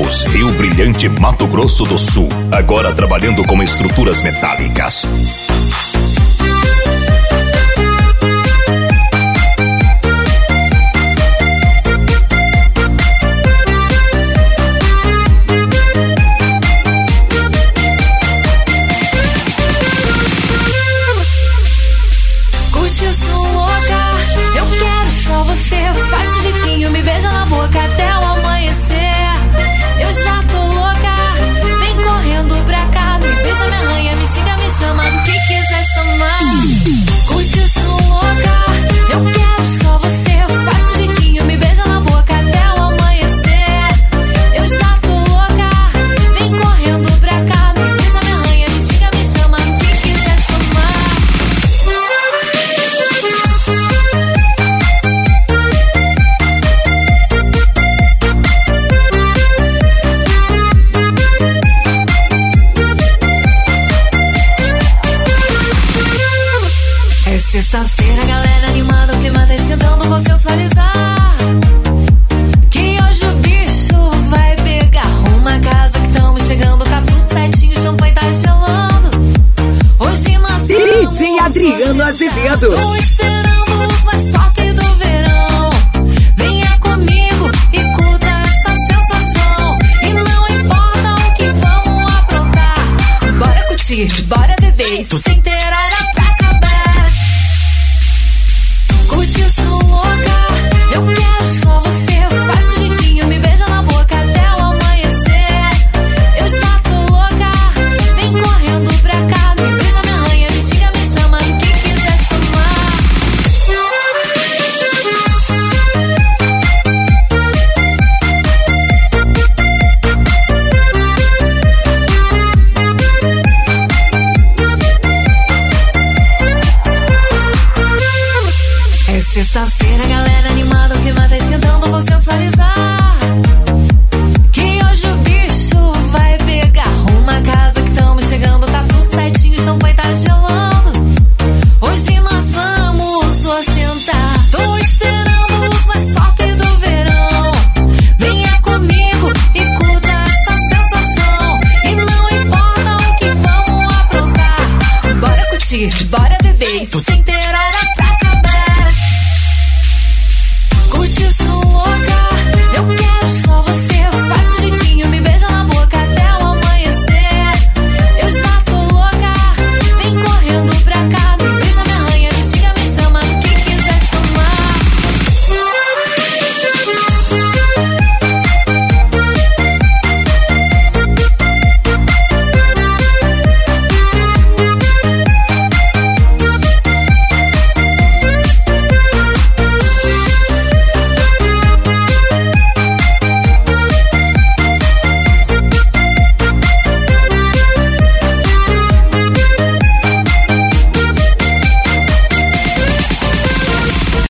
Campos, Rio Brilhante, Mato Grosso do Sul. Agora trabalhando com estruturas metálicas. Faz com jeitinho, me beija na boca até o amanhecer. Eu já tô louca, vem correndo pra cá. Me beija, me arranha, me xinga, me chama do que quiser chamar. Curte isso louca, eu quero só você. Faz com jeitinho, me beija na boca até o amanhecer. Eu já tô louca, vem correndo pra cá. Me beija, me arranha, me xinga, me chama do que quiser chamar. Sexta-feira, galera animada, o clima tá esquentando, vou sensualizar. Que hoje o bicho vai pegar. Arruma a casa que tamo chegando, tá tudo certinho, o champanhe tá gelando. Hoje nós vamos DJ Adriano Azevedo. tô esperando os mais top do verão. Venha comigo e curta essa sensação. E não importa o que vamos aprontar. Bora curtir, bora beber, sem ter hora pra acabar. Curte isso louca, eu quero só você. Faz com jeitinho, me beija na boca até o amanhecer. Eu já tô louca, vem correndo pra cá. Me beija, me arranha, me xinga, me chama do que quiser chamar. É sexta-feira, galera animada, o clima tá esquentando, vou sensualizar.